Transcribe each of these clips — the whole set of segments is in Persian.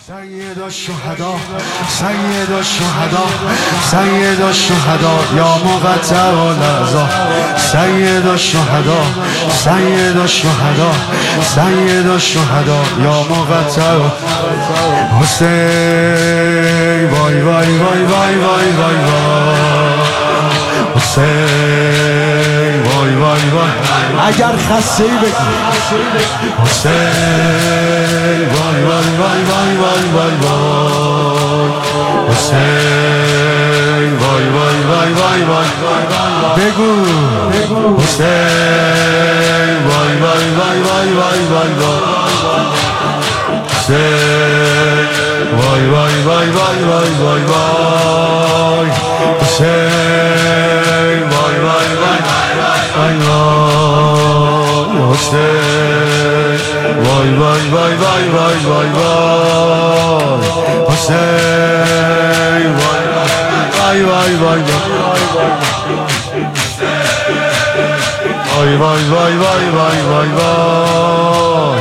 سید الشهدا سید الشهدا سید الشهدا یا مقطع الاعضا سید الشهدا سید الشهدا سید الشهدا یا مقطع حسین وای وای وای وای وای وای حسین وای وای وای اگر خسته ای بگی حسین وای وای وای وای وای وای وای حسین وای وای وای وای وای بگو حسین وای وای وای وای وای وای حسین وای وای وای وای وای وای وای حسین وای وای وای وای وای حسین وای وای وای وای وای وای وای حسین وای وای وای وای وای وای وای وای وای وای وای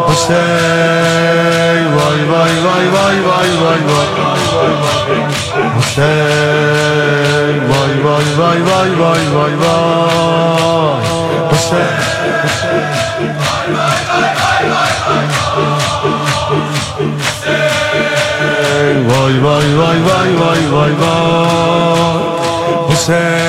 حسین وای وای وای وای وای وای وای حسین وای وای وای وای وای وای وای حسین وای وای وای وای وای وای وای حسین